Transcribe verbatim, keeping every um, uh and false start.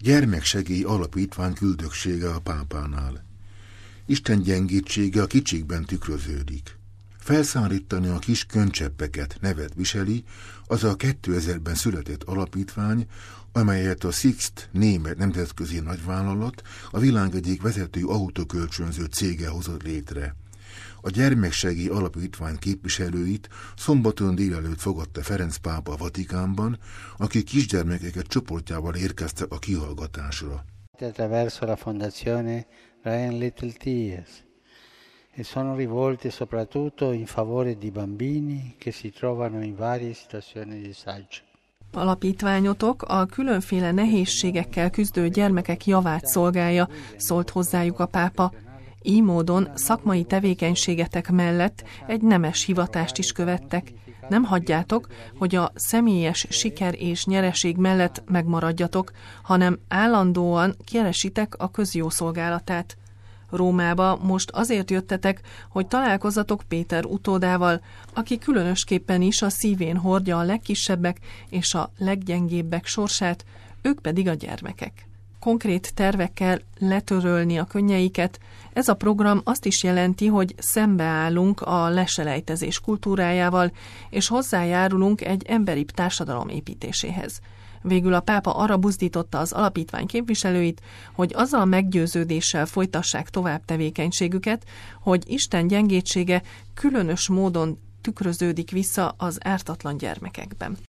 Gyermeksegély alapítvány küldöksége a pápánál. Isten gyengétsége a kicsikben tükröződik. Felszárítani a kis könycseppeket nevet viseli az a kétezerben született alapítvány, amelyet a Sixt német nemzetközi nagyvállalat a világ egyik vezető autókölcsönző cége hozott létre. A Gyermeksegély Alapítvány képviselőit szombaton délelőtt fogadta Ferenc pápa a Vatikánban, akik kisgyermekeket csoportjával érkeztek a kihallgatásra. Attraverso la fondazione Ryan Little Tears e sono rivolte soprattutto in favore di bambini che si trovano in varie situazioni di disagio. Alapítványotok a különféle nehézségekkel küzdő gyermekek javát szolgálja, szólt hozzájuk a pápa. Így módon szakmai tevékenységetek mellett egy nemes hivatást is követtek. Nem hagyjátok, hogy a személyes siker és nyereség mellett megmaradjatok, hanem állandóan keresitek a közjó szolgálatát. Rómába most azért jöttetek, hogy találkozzatok Péter utódával, aki különösképpen is a szívén hordja a legkisebbek és a leggyengébbek sorsát, ők pedig a gyermekek. Konkrét tervekkel letörölni a könnyeiket, ez a program azt is jelenti, hogy szembeállunk a leselejtezés kultúrájával, és hozzájárulunk egy emberibb társadalom építéséhez. Végül a pápa arra buzdította az alapítvány képviselőit, hogy azzal a meggyőződéssel folytassák tovább tevékenységüket, hogy Isten gyengétsége különös módon tükröződik vissza az ártatlan gyermekekben.